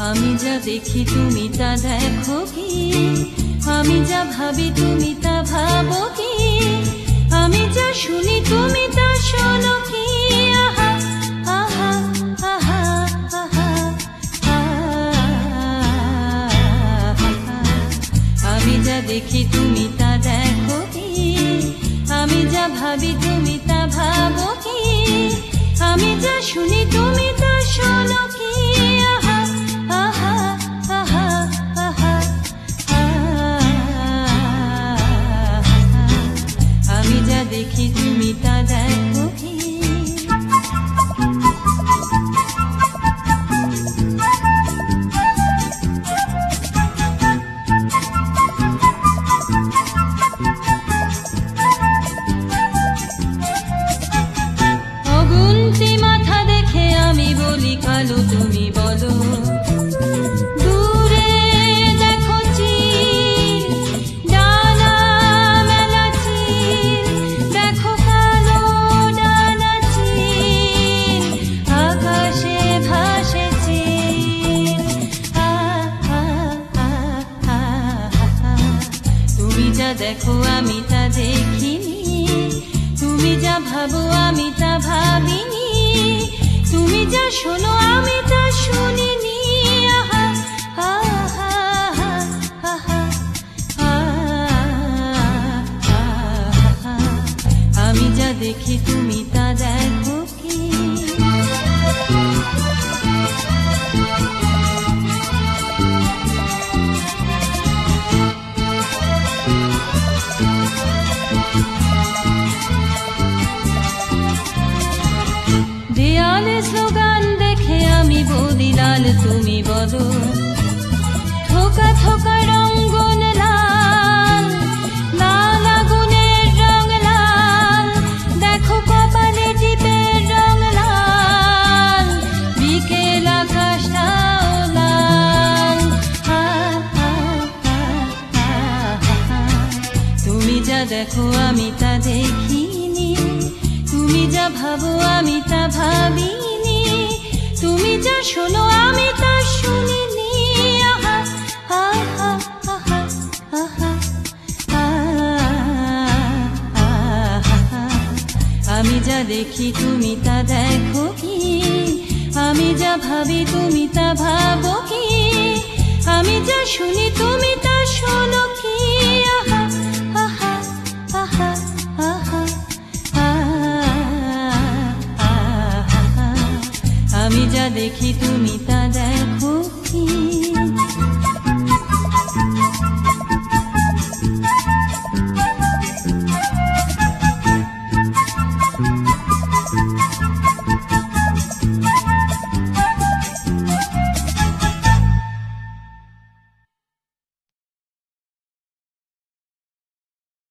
আমি যা দেখি তুমি তা দেখো কি, আমি যা ভাবি তুমি তা ভাবো কি, আমি যা শুনি তুমি তা শোনো কি। আহা আহা আহা আহা আমি যা দেখি তুমি তা দেখো কি, আমি যা ভাবি তুমি তা ভাবো কি, আমি যা শুনি তুমি তা শোনো কি। আহা আহা আহা আহা আমি যা দেখি তুমি তা দেখো কি। অগুন্তি মাথা দেখে আমি বলি কালো, তুমি বলো দূরে দেখো চির, ডানা মেলা চির, দেখো কালো ডানা চির, আকাশে ভাসে চির। তুমি যা দেখো আমি তা দেখিনি, তুমি যা ভাবো আমি তা ভাবিনি, তুমি যা শোনো আমি তা শুনিনি। আহা আহা আহা আহা আমি যা দেখি তুমি তা দেখো কি। দেয়ালে স্লোগান দেখে আমি বলি লাল, তুমি বলো থোকা থোকা রঙ্গন লাল, লাল আগুনের রং লাল, দেখো কপালে টিপের রং লাল, বিকেল আকাশটাও লাল। তুমি যা দেখো আমি তা দেখিনি, তুমি যা ভাবো আমি তা ভাবিনি, তুমি যা শোনো আমি তা শুনিনি। আহা আহা আহা আহা আমি যা দেখি তুমি তা দেখো কি, আমি যা ভাবি তুমি তা ভাবো কি, আমি যা শুনি তুমি তা শোনো কি। আহা আহা আহা আহা আমি যা দেখি তুমি তা